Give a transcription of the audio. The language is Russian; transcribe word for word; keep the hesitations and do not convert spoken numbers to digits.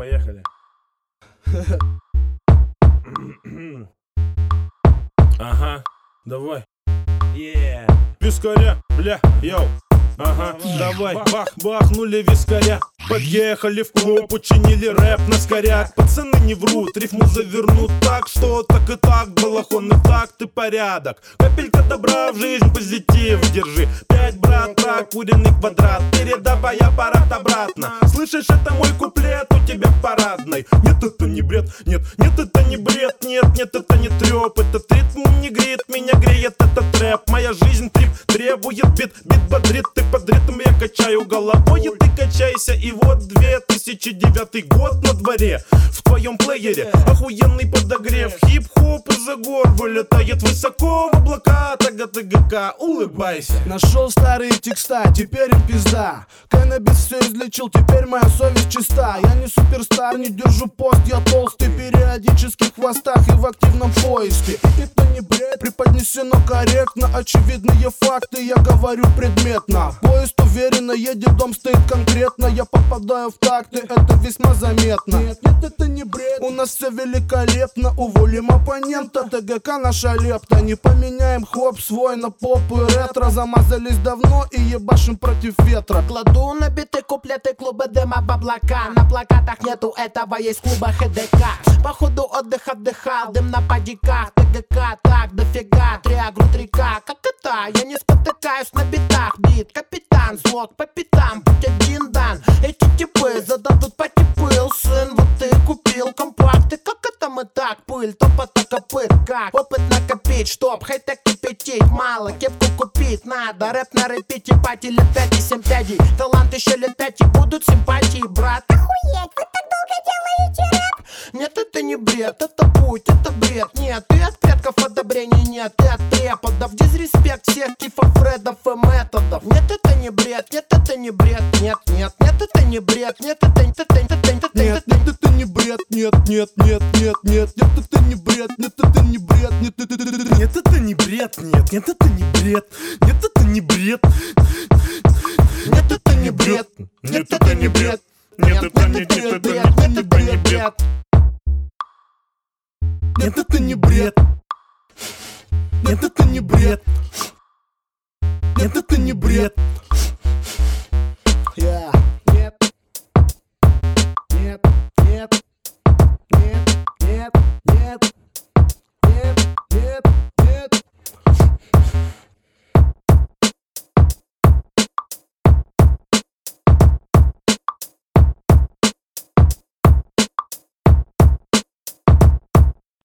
поехали. Ага, давай. Yeah. Вискаря, бля, йоу. Ага, давай, бах, бахнули вискаря. Подъехали в клуб, учинили рэп на скоряк. Пацаны не врут, рифму завернут так, что так и так, балахонный такт и порядок. Капелька добра в жизнь, позитив держи. Пять, брат, прокуренный квадрат. Передавай аппарат обратно. Слышишь, это мой куплет у тебя в парадной. Нет, это не бред, нет, нет, это не бред. Нет, нет, это не трёп. Этот ритм не греет, меня греет этот рэп. Моя жизнь трип требует бит, бит бодрит. Ты под ритм, я качаю головой, и ты качайся. И вот две тысячи девятый год на дворе. В твоем плеере охуенный подогрев. Хип-хоп из-за гор вылетает высоко в облака. Тага-тага-ка, улыбайся. Нашел старые текста, теперь им пизда. Каннабис все излечил, теперь моя совесть чиста. Я не суперстар, не держу пост, я толстый. Периодически в хвостах и в активном поиске. Это не бред, преподнесено корректно. Очевидные факты, я говорю предметно. Поезд уверенно едет, дом стоит конкретно. Я попадаю в такты, это весьма заметно. Нет, нет, это не бред, у нас все великолепно. Уволим оппонента, ТГК наша лепта. Не поменяем хлоп свой на поп и ретро. Замазались давно и ебашим против ветра. Кладу на биты куплеты клуба дыма баблака. На плакатах нету этого, есть клуба ХДК. По ходу отдых отдыхал, дым на падиках. ТГК так дофига, триагру три К. Как это? Я не спотыкаюсь на битах. Бит, капитан, слог по пятам, путь один дан. Эти типы зададут потипыл, сын. Вот ты купил компакты, как это мы так? Пыль, топота копыт, как? Опыт накопить, чтоб хай-тек кипятить. Мало, кепку купить надо. Рэп на репите, пати лет пять и семь пядей. Талант еще лет пять и будут симпатии, брат. Охуеть, вы так долго делаете рэп? Нет, это не бред, это путь, это бред. Нет, и от предков одобрений нет, и от преподов. Дизреспект всех кифов, фредов и методов. Нет, это не бред, нет, это не бред. Нет, нет, нет, это не бред. Нет, это не бред. Нет, нет, это не бред. Нет, нет, нет, нет, нет, нет, это не бред. Нет, это не бред. Нет, это Нет, это не бред, нет, нет, это не бред. Нет, это не бред. Нет, это не бред. Нет, это не бред. Нет, это не бред. Нет, это не бред. Нет, это не бред. Нет, это не бред. Нет, это не бред. Yeah.